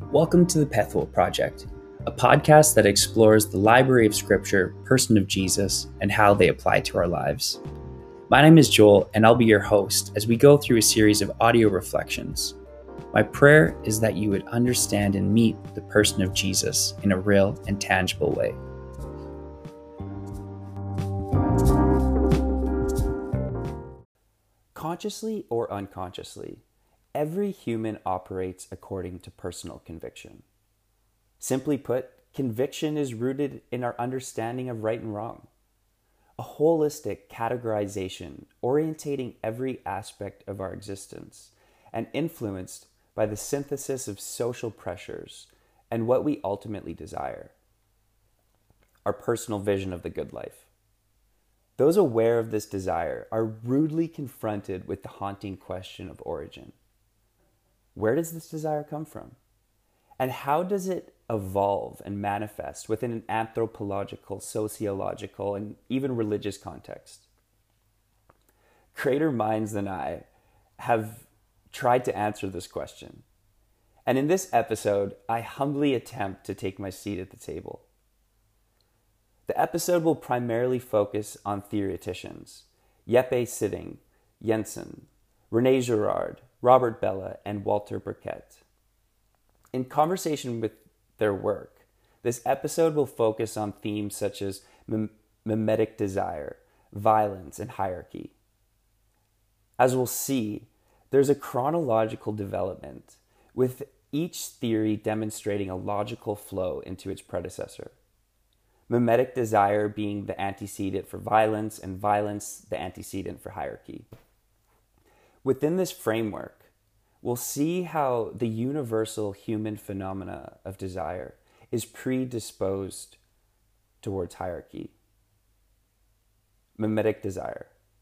Welcome to the Pethwell Project, a podcast that explores the library of Scripture, person of Jesus, and how they apply to our lives. My name is Joel, and I'll be your host as we go through a series of audio reflections. My prayer is that you would understand and meet the person of Jesus in a real and tangible way. Consciously or unconsciously, every human operates according to personal conviction. Simply put, conviction is rooted in our understanding of right and wrong. A holistic categorization orientating every aspect of our existence and influenced by the synthesis of social pressures and what we ultimately desire. Our personal vision of the good life. Those aware of this desire are rudely confronted with the haunting question of origin. Where does this desire come from? And how does it evolve and manifest within an anthropological, sociological, and even religious context? Greater minds than I have tried to answer this question. And in this episode, I humbly attempt to take my seat at the table. The episode will primarily focus on theoreticians, Jeppe Sitting, Jensen, René Girard, Robert Bellah, and Walter Burkett. In conversation with their work, this episode will focus on themes such as mimetic desire, violence, and hierarchy. As we'll see, there's a chronological development, with each theory demonstrating a logical flow into its predecessor. Mimetic desire being the antecedent for violence, and violence the antecedent for hierarchy. Within this framework, we'll see how the universal human phenomena of desire is predisposed towards hierarchy. Mimetic desire.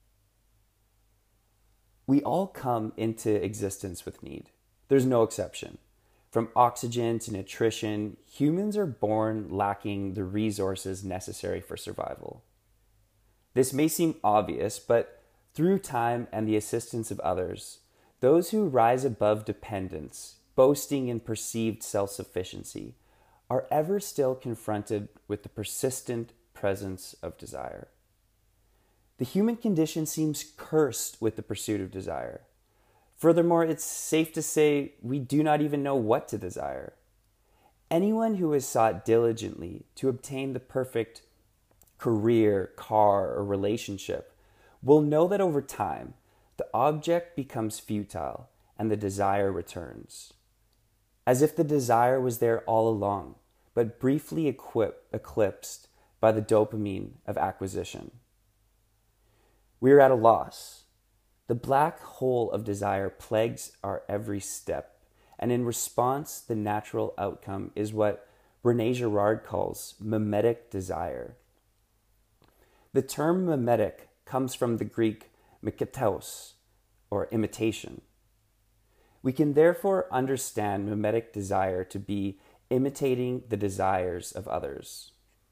We all come into existence with need. There's no exception. From oxygen to nutrition, humans are born lacking the resources necessary for survival. This may seem obvious, but through time and the assistance of others, those who rise above dependence, boasting in perceived self-sufficiency, are ever still confronted with the persistent presence of desire. The human condition seems cursed with the pursuit of desire. Furthermore, it's safe to say we do not even know what to desire. Anyone who has sought diligently to obtain the perfect career, car, or relationship will know that over time, the object becomes futile and the desire returns. As if the desire was there all along, but briefly eclipsed by the dopamine of acquisition. We are at a loss. The black hole of desire plagues our every step, and in response, the natural outcome is what René Girard calls mimetic desire. The term mimetic comes from the Greek miketos, or imitation. We can therefore understand mimetic desire to be imitating the desires of others.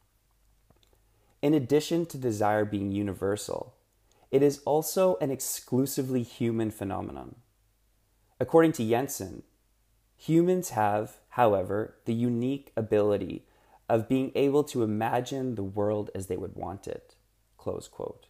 In addition to desire being universal, it is also an exclusively human phenomenon. According to Jensen, humans have, however, the unique ability of being able to imagine the world as they would want it. Close quote.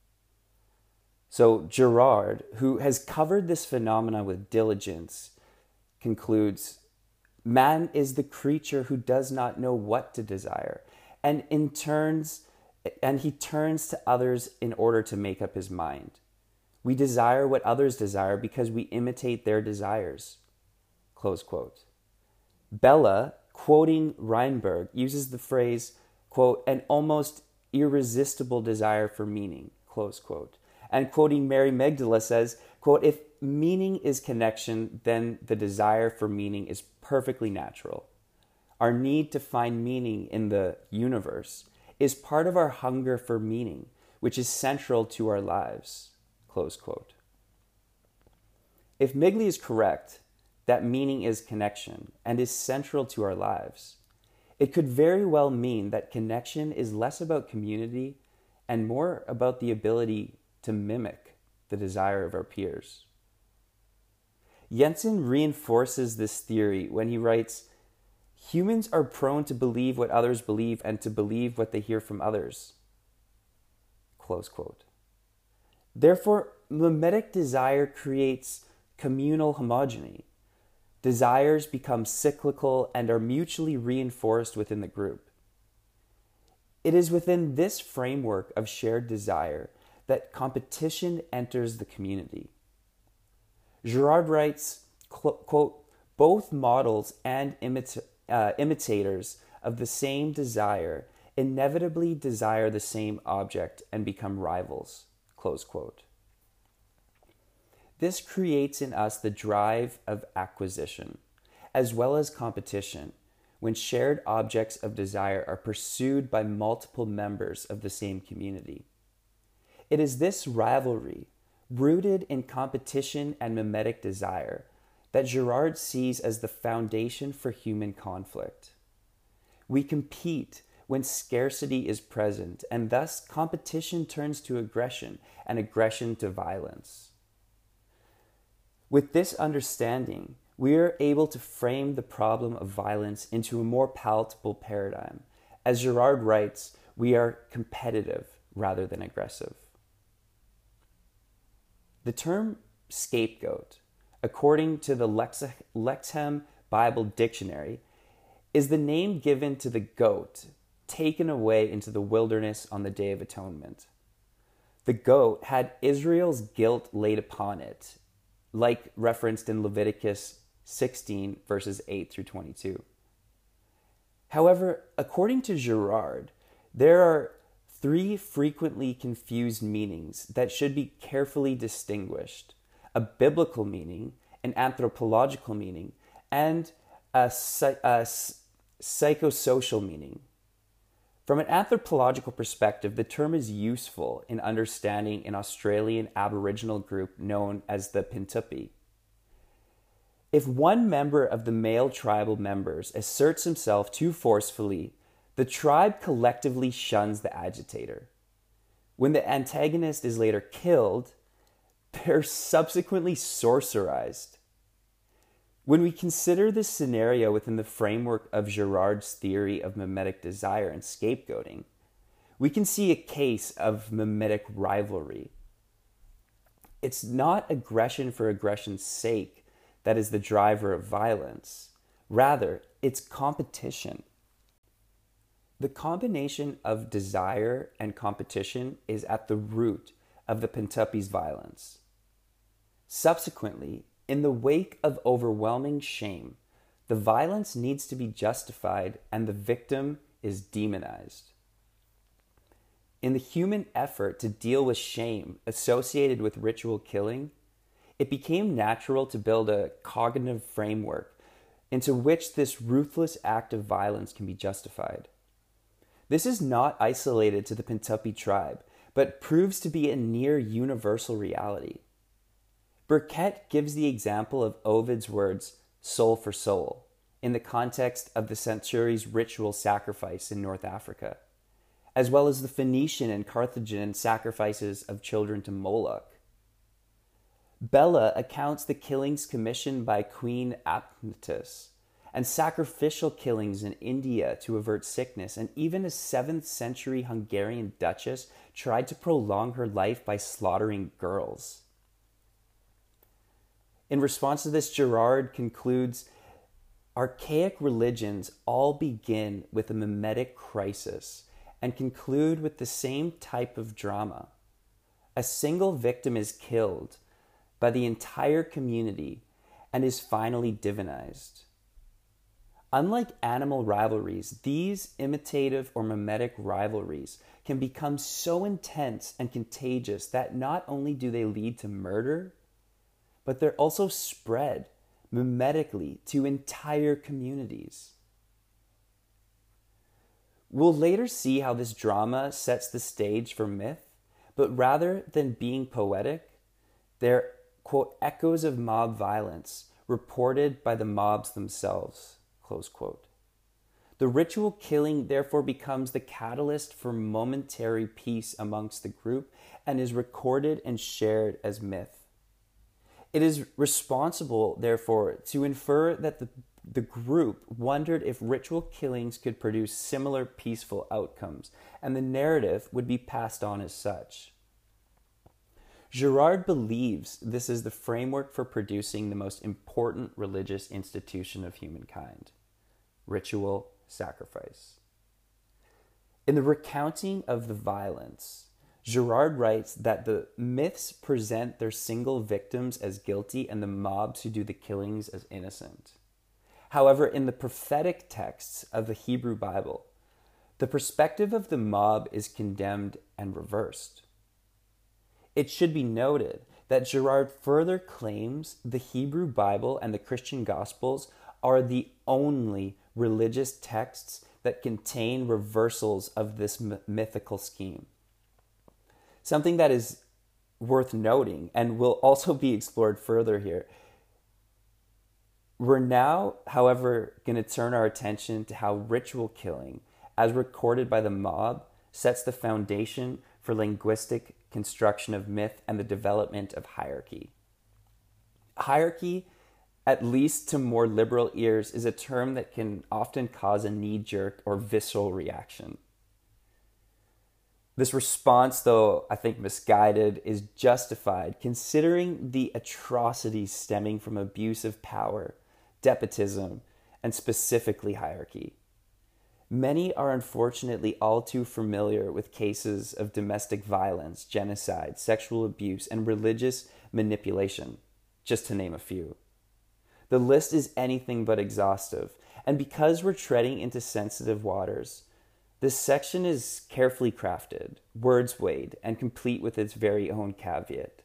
So Girard, who has covered this phenomena with diligence, concludes, man is the creature who does not know what to desire, and he turns to others in order to make up his mind. We desire what others desire because we imitate their desires. Close quote. Bellah, quoting Reinberg, uses the phrase, quote, an almost irresistible desire for meaning, close quote. And quoting Mary Magdala says, quote, if meaning is connection, then the desire for meaning is perfectly natural. Our need to find meaning in the universe is part of our hunger for meaning, which is central to our lives, close quote. If Migley is correct, that meaning is connection and is central to our lives, it could very well mean that connection is less about community and more about the ability to mimic the desire of our peers. Jensen reinforces this theory when he writes, Humans are prone to believe what others believe and to believe what they hear from others. Close quote. Therefore, mimetic desire creates communal homogeny. Desires become cyclical and are mutually reinforced within the group. It is within this framework of shared desire that competition enters the community. Girard writes, quote, both models and imitators of the same desire inevitably desire the same object and become rivals, close quote. This creates in us the drive of acquisition, as well as competition, when shared objects of desire are pursued by multiple members of the same community. It is this rivalry, rooted in competition and mimetic desire, that Girard sees as the foundation for human conflict. We compete when scarcity is present, and thus competition turns to aggression and aggression to violence. With this understanding, we are able to frame the problem of violence into a more palatable paradigm. As Girard writes, we are competitive rather than aggressive. The term scapegoat, according to the Lexham Bible Dictionary, is the name given to the goat taken away into the wilderness on the Day of Atonement. The goat had Israel's guilt laid upon it, like referenced in Leviticus 16, verses 8 through 22. However, according to Girard, there are three frequently confused meanings that should be carefully distinguished: a biblical meaning, an anthropological meaning, and a psychosocial meaning. From an anthropological perspective, the term is useful in understanding an Australian Aboriginal group known as the Pintupi. If one member of the male tribal members asserts himself too forcefully, the tribe collectively shuns the agitator. When the antagonist is later killed, they're subsequently sorcerized. When we consider this scenario within the framework of Girard's theory of mimetic desire and scapegoating, we can see a case of mimetic rivalry. It's not aggression for aggression's sake that is the driver of violence. Rather, it's competition. The combination of desire and competition is at the root of the Pintupi's violence. Subsequently, in the wake of overwhelming shame, the violence needs to be justified and the victim is demonized. In the human effort to deal with shame associated with ritual killing, it became natural to build a cognitive framework into which this ruthless act of violence can be justified. This is not isolated to the Pintupi tribe, but proves to be a near universal reality. Burkett gives the example of Ovid's words, soul for soul, in the context of the Centauri's ritual sacrifice in North Africa, as well as the Phoenician and Carthaginian sacrifices of children to Moloch. Bella accounts the killings commissioned by Queen Apnatus, and sacrificial killings in India to avert sickness, and even a 7th century Hungarian duchess tried to prolong her life by slaughtering girls. In response to this, Girard concludes, archaic religions all begin with a mimetic crisis and conclude with the same type of drama. A single victim is killed by the entire community and is finally divinized. Unlike animal rivalries, these imitative or mimetic rivalries can become so intense and contagious that not only do they lead to murder, but they're also spread mimetically to entire communities. We'll later see how this drama sets the stage for myth, but rather than being poetic, they're, quote, echoes of mob violence reported by the mobs themselves, close quote. The ritual killing therefore becomes the catalyst for momentary peace amongst the group and is recorded and shared as myth. It is responsible, therefore, to infer that the the group wondered if ritual killings could produce similar peaceful outcomes, and the narrative would be passed on as such. Girard believes this is the framework for producing the most important religious institution of humankind: ritual sacrifice. In the recounting of the violence, Girard writes that the myths present their single victims as guilty and the mobs who do the killings as innocent. However, in the prophetic texts of the Hebrew Bible, the perspective of the mob is condemned and reversed. It should be noted that Girard further claims the Hebrew Bible and the Christian Gospels are the only religious texts that contain reversals of this mythical scheme. Something that is worth noting and will also be explored further here. We're now, however, going to turn our attention to how ritual killing, as recorded by the mob, sets the foundation for linguistic construction of myth and the development of hierarchy. Hierarchy, at least to more liberal ears, is a term that can often cause a knee-jerk or visceral reaction. This response, though I think misguided, is justified considering the atrocities stemming from abuse of power, despotism, and specifically hierarchy. Many are unfortunately all too familiar with cases of domestic violence, genocide, sexual abuse, and religious manipulation, just to name a few. The list is anything but exhaustive, and because we're treading into sensitive waters, this section is carefully crafted, words weighed, and complete with its very own caveat.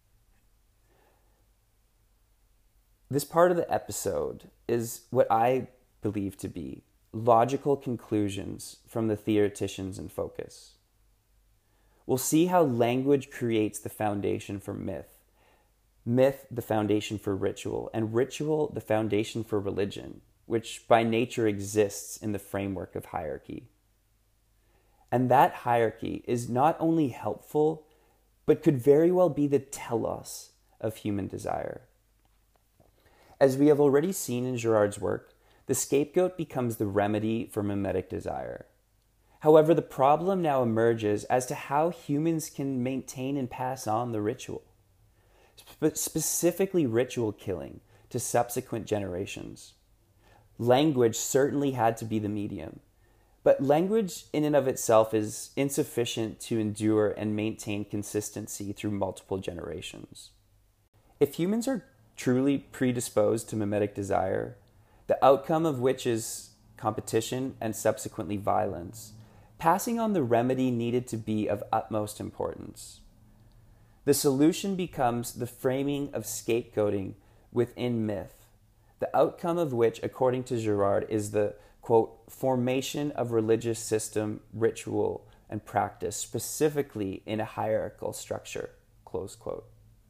This part of the episode is what I believe to be logical conclusions from the theoreticians in focus. We'll see how language creates the foundation for myth, myth the foundation for ritual, and ritual the foundation for religion, which by nature exists in the framework of hierarchy. And that hierarchy is not only helpful, but could very well be the telos of human desire. As we have already seen in Girard's work, the scapegoat becomes the remedy for mimetic desire. However, the problem now emerges as to how humans can maintain and pass on the ritual, specifically ritual killing, to subsequent generations. Language certainly had to be the medium, but language in and of itself is insufficient to endure and maintain consistency through multiple generations. If humans are truly predisposed to mimetic desire, the outcome of which is competition and subsequently violence, passing on the remedy needed to be of utmost importance. The solution becomes the framing of scapegoating within myth, the outcome of which, according to Girard, is the, quote, formation of religious system, ritual, and practice, specifically in a hierarchical structure, close quote.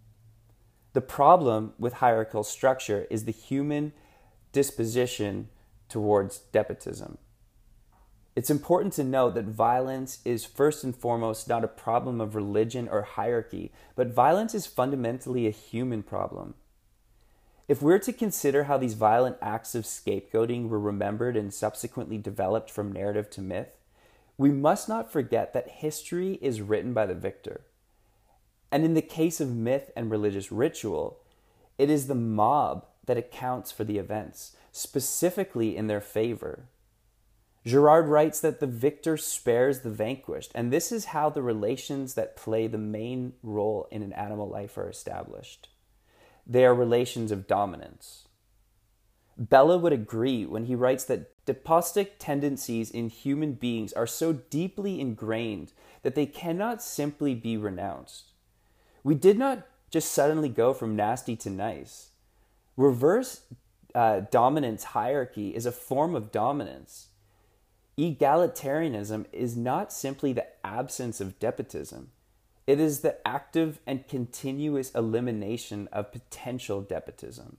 The problem with hierarchical structure is the human disposition towards despotism. It's important to note that violence is first and foremost not a problem of religion or hierarchy, but violence is fundamentally a human problem. If we're to consider how these violent acts of scapegoating were remembered and subsequently developed from narrative to myth, we must not forget that history is written by the victor. And in the case of myth and religious ritual, it is the mob that accounts for the events, specifically in their favor. Girard writes that the victor spares the vanquished, and this is how the relations that play the main role in an animal life are established. They are relations of dominance. Bellow would agree when he writes that despotic tendencies in human beings are so deeply ingrained that they cannot simply be renounced. We did not just suddenly go from nasty to nice. Reverse dominance hierarchy is a form of dominance. Egalitarianism is not simply the absence of despotism. It is the active and continuous elimination of potential despotism.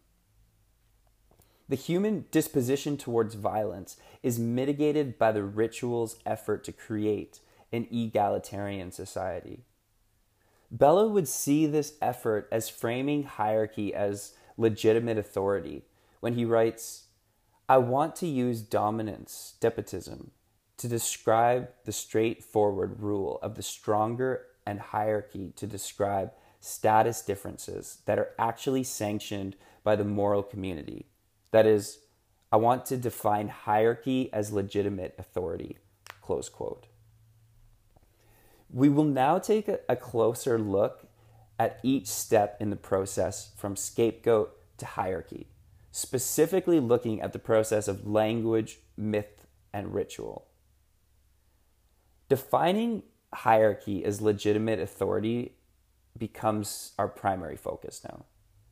The human disposition towards violence is mitigated by the ritual's effort to create an egalitarian society. Bellow would see this effort as framing hierarchy as legitimate authority when he writes, I want to use dominance, despotism, to describe the straightforward rule of the stronger and hierarchy to describe status differences that are actually sanctioned by the moral community. That is, I want to define hierarchy as legitimate authority." Close quote. We will now take a closer look at each step in the process from scapegoat to hierarchy, specifically looking at the process of language, myth, and ritual. Defining hierarchy as legitimate authority becomes our primary focus now.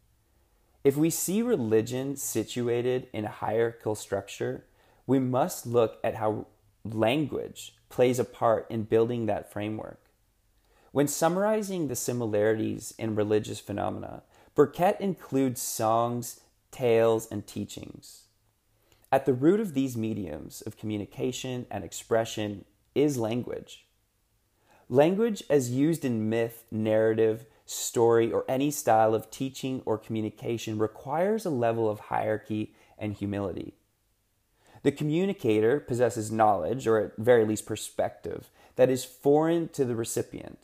If we see religion situated in a hierarchical structure, we must look at how language plays a part in building that framework. When summarizing the similarities in religious phenomena, Burket includes songs, tales, and teachings. At the root of these mediums of communication and expression is language. Language as used in myth, narrative, story, or any style of teaching or communication requires a level of hierarchy and humility. The communicator possesses knowledge, or at very least perspective, that is foreign to the recipient.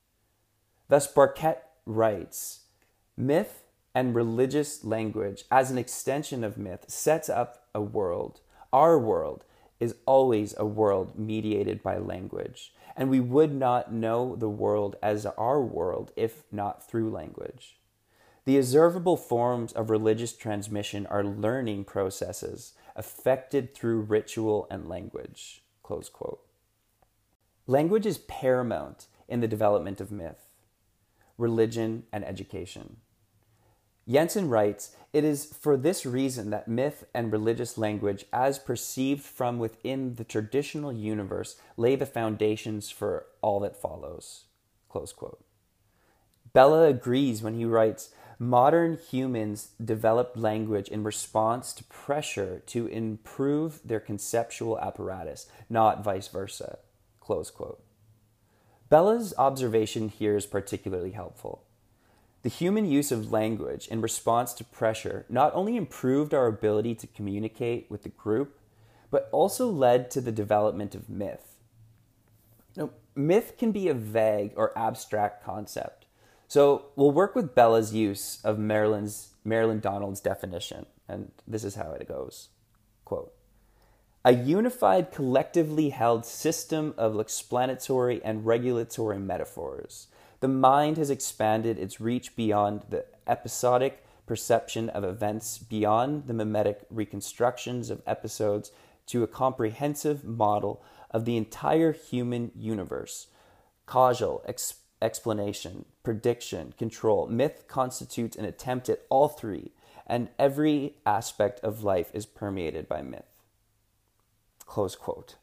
Thus, Burket writes, "Myth and religious language, as an extension of myth, sets up a world. Our world is always a world mediated by language, and we would not know the world as our world if not through language. The observable forms of religious transmission are learning processes affected through ritual and language." Close quote. Language is paramount in the development of myth, religion, and education. Jensen writes, "It is for this reason that myth and religious language, as perceived from within the traditional universe, lay the foundations for all that follows." Close quote. Bella agrees when he writes, "Modern humans developed language in response to pressure to improve their conceptual apparatus, not vice versa." Close quote. Bella's observation here is particularly helpful. The human use of language in response to pressure not only improved our ability to communicate with the group, but also led to the development of myth. Now, myth can be a vague or abstract concept. So we'll work with Bella's use of Marilyn Donald's definition, and this is how it goes. Quote, "A unified, collectively held system of explanatory and regulatory metaphors. The mind has expanded its reach beyond the episodic perception of events, beyond the mimetic reconstructions of episodes, to a comprehensive model of the entire human universe. Causal, explanation, prediction, control. Myth constitutes an attempt at all three, and every aspect of life is permeated by myth." Close quote.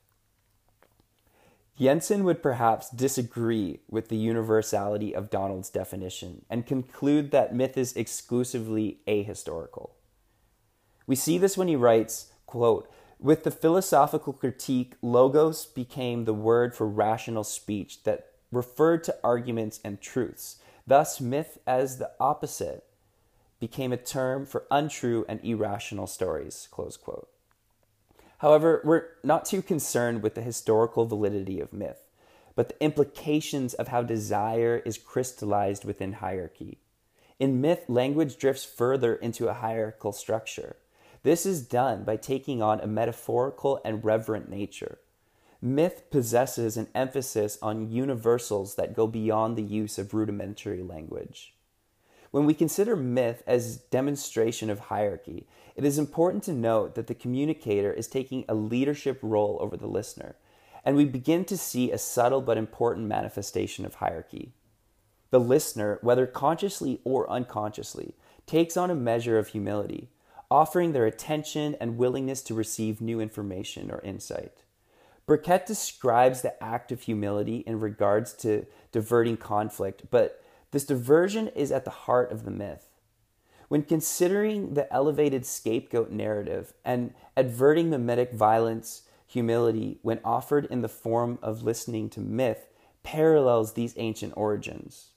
Jensen would perhaps disagree with the universality of Donald's definition and conclude that myth is exclusively ahistorical. We see this when he writes, quote, "With the philosophical critique, logos became the word for rational speech that referred to arguments and truths. Thus, myth as the opposite became a term for untrue and irrational stories." Close quote. However, we're not too concerned with the historical validity of myth, but the implications of how desire is crystallized within hierarchy. In myth, language drifts further into a hierarchical structure. This is done by taking on a metaphorical and reverent nature. Myth possesses an emphasis on universals that go beyond the use of rudimentary language. When we consider myth as demonstration of hierarchy, it is important to note that the communicator is taking a leadership role over the listener, and we begin to see a subtle but important manifestation of hierarchy. The listener, whether consciously or unconsciously, takes on a measure of humility, offering their attention and willingness to receive new information or insight. Burket describes the act of humility in regards to diverting conflict, but this diversion is at the heart of the myth. When considering the elevated scapegoat narrative and adverting mimetic violence, humility, when offered in the form of listening to myth, parallels these ancient origins.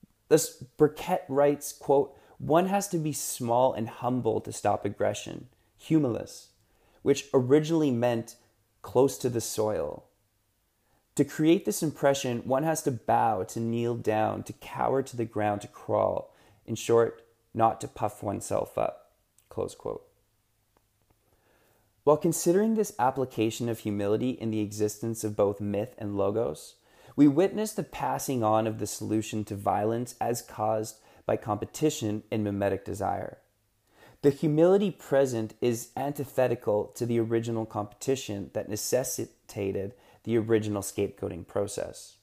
Thus, Burket writes, quote, "One has to be small and humble to stop aggression. humilis, which originally meant close to the soil. To create this impression, one has to bow, to kneel down, to cower to the ground, to crawl. In short, not to puff oneself up. Close quote. While considering this application of humility in the existence of both myth and logos, we witness the passing on of the solution to violence as caused by competition and mimetic desire. The humility present is antithetical to the original competition that necessitated the original scapegoating process.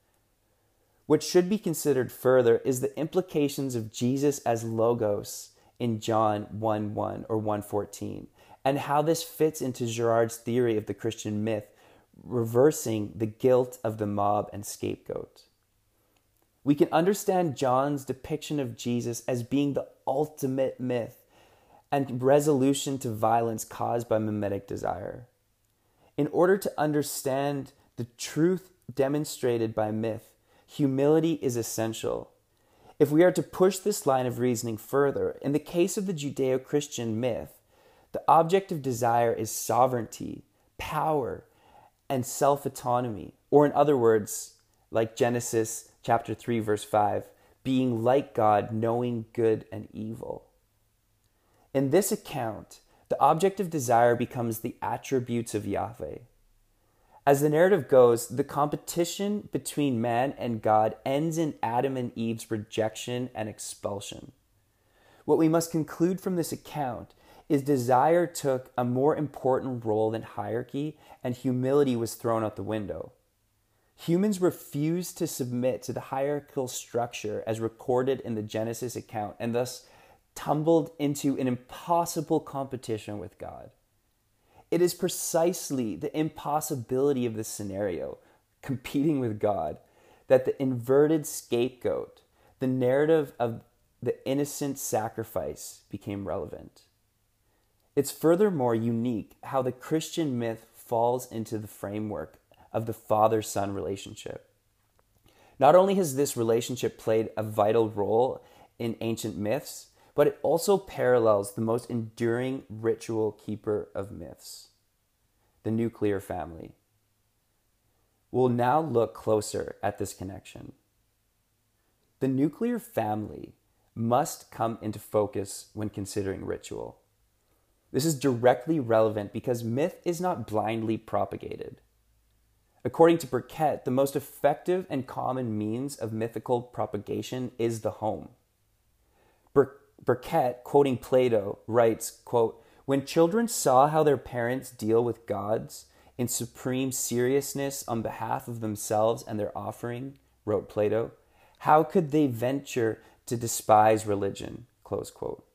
What should be considered further is the implications of Jesus as Logos in John 1:1 or 1:14, and how this fits into Girard's theory of the Christian myth, reversing the guilt of the mob and scapegoat. We can understand John's depiction of Jesus as being the ultimate myth and resolution to violence caused by mimetic desire. In order to understand the truth demonstrated by myth, humility is essential. If we are to push this line of reasoning further, in the case of the Judeo-Christian myth, the object of desire is sovereignty, power, and self-autonomy, or in other words, like Genesis chapter 3, verse 5, being like God, knowing good and evil. In this account, the object of desire becomes the attributes of Yahweh. As the narrative goes, the competition between man and God ends in Adam and Eve's rejection and expulsion. What we must conclude from this account is desire took a more important role than hierarchy, and humility was thrown out the window. Humans refused to submit to the hierarchical structure as recorded in the Genesis account, and thus tumbled into an impossible competition with God. It is precisely the impossibility of this scenario, competing with God, that the inverted scapegoat, the narrative of the innocent sacrifice, became relevant. It's furthermore unique how the Christian myth falls into the framework of the father-son relationship. Not only has this relationship played a vital role in ancient myths, but it also parallels the most enduring ritual keeper of myths, the nuclear family. We'll now look closer at this connection. The nuclear family must come into focus when considering ritual. This is directly relevant because myth is not blindly propagated. According to Burkett, the most effective and common means of mythical propagation is the home. Burkett, quoting Plato, writes, quote, "When children saw how their parents deal with gods in supreme seriousness on behalf of themselves and their offering," wrote Plato, "how could they venture to despise religion?" Close quote.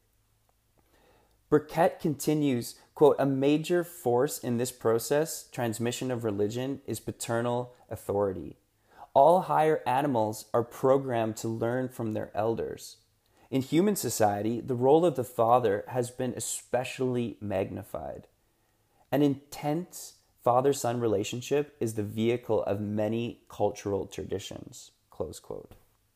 Burkett continues, quote, "A major force in this process, transmission of religion, is paternal authority. All higher animals are programmed to learn from their elders. In human society, the role of the father has been especially magnified. An intense father-son relationship is the vehicle of many cultural traditions." Close quote.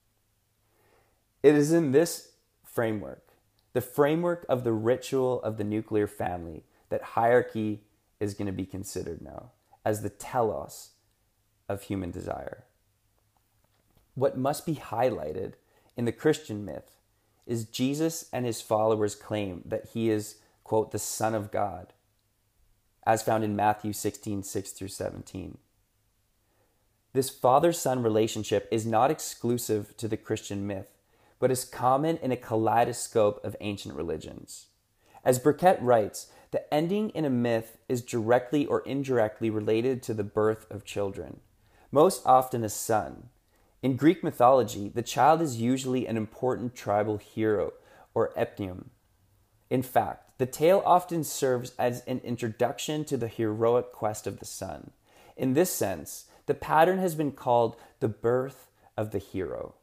It is in this framework, the framework of the ritual of the nuclear family, that hierarchy is going to be considered now as the telos of human desire. What must be highlighted in the Christian myth is Jesus and his followers' claim that he is, quote, the Son of God, as found in Matthew 16, 6-17. This father-son relationship is not exclusive to the Christian myth, but is common in a kaleidoscope of ancient religions. As Burkett writes, the ending in a myth is directly or indirectly related to the birth of children, most often a son. In Greek mythology, the child is usually an important tribal hero or epneum. In fact, the tale often serves as an introduction to the heroic quest of the son. In this sense, the pattern has been called the birth of the hero.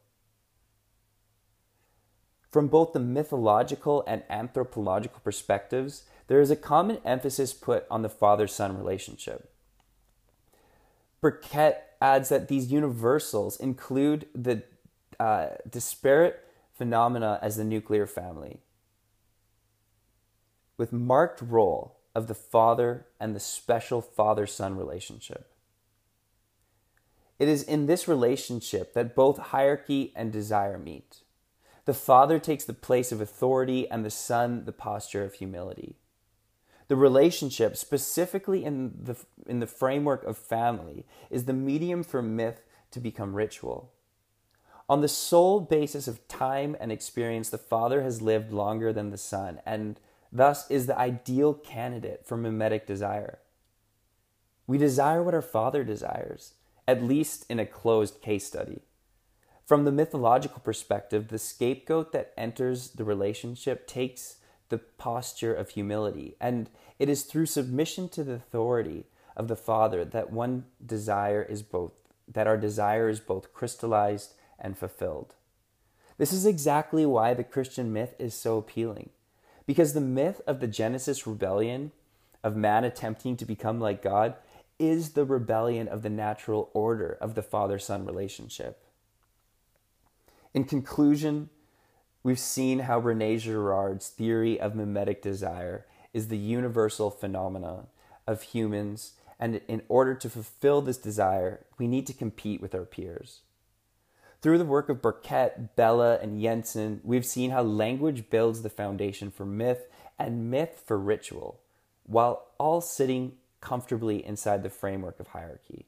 From both the mythological and anthropological perspectives, there is a common emphasis put on the father-son relationship. Burkett adds that these universals include the disparate phenomena as the nuclear family, with marked role of the father and the special father-son relationship. It is in this relationship that both hierarchy and desire meet. The father takes the place of authority and the son the posture of humility. The relationship, specifically in the framework of family, is the medium for myth to become ritual. On the sole basis of time and experience, the father has lived longer than the son, and thus is the ideal candidate for mimetic desire. We desire what our father desires, at least in a closed case study. From the mythological perspective, the scapegoat that enters the relationship takes the posture of humility, and it is through submission to the authority of the father that our desire is both crystallized and fulfilled. This is exactly why the Christian myth is so appealing, because the myth of the Genesis rebellion, of man attempting to become like God, is the rebellion of the natural order of the father-son relationship. In conclusion, we've seen how René Girard's theory of mimetic desire is the universal phenomena of humans, and in order to fulfill this desire, we need to compete with our peers. Through the work of Burkett, Bella, and Jensen, we've seen how language builds the foundation for myth and myth for ritual, while all sitting comfortably inside the framework of hierarchy.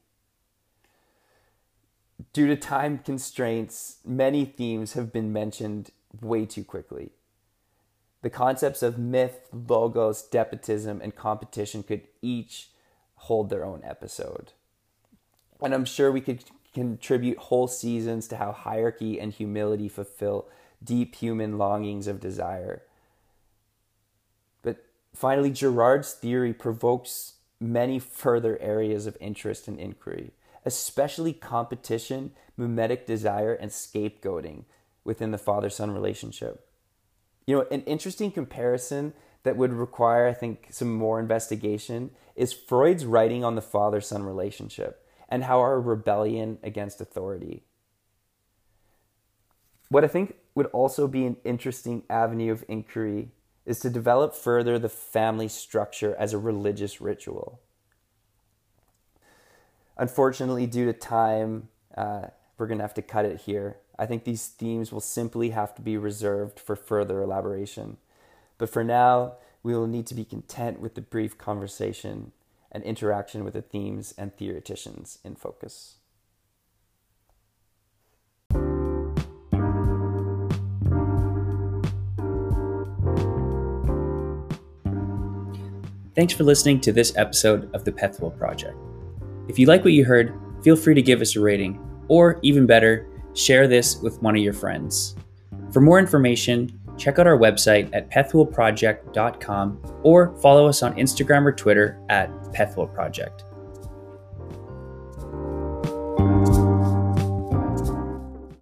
Due to time constraints, many themes have been mentioned way too quickly. The concepts of myth, logos, despotism, and competition could each hold their own episode. And I'm sure we could contribute whole seasons to how hierarchy and humility fulfill deep human longings of desire. But finally, Girard's theory provokes many further areas of interest and inquiry, especially competition, mimetic desire, and scapegoating within the father-son relationship. An interesting comparison that would require, I think, some more investigation is Freud's writing on the father-son relationship and how our rebellion against authority. What I think would also be an interesting avenue of inquiry is to develop further the family structure as a religious ritual. Unfortunately, due to time, we're going to have to cut it here. I think these themes will simply have to be reserved for further elaboration. But for now, we will need to be content with the brief conversation and interaction with the themes and theoreticians in focus. Thanks for listening to this episode of the Pethwell Project. If you like what you heard, feel free to give us a rating, or even better, share this with one of your friends. For more information, check out our website at pethwellproject.com or follow us on Instagram or Twitter at Pethwell Project.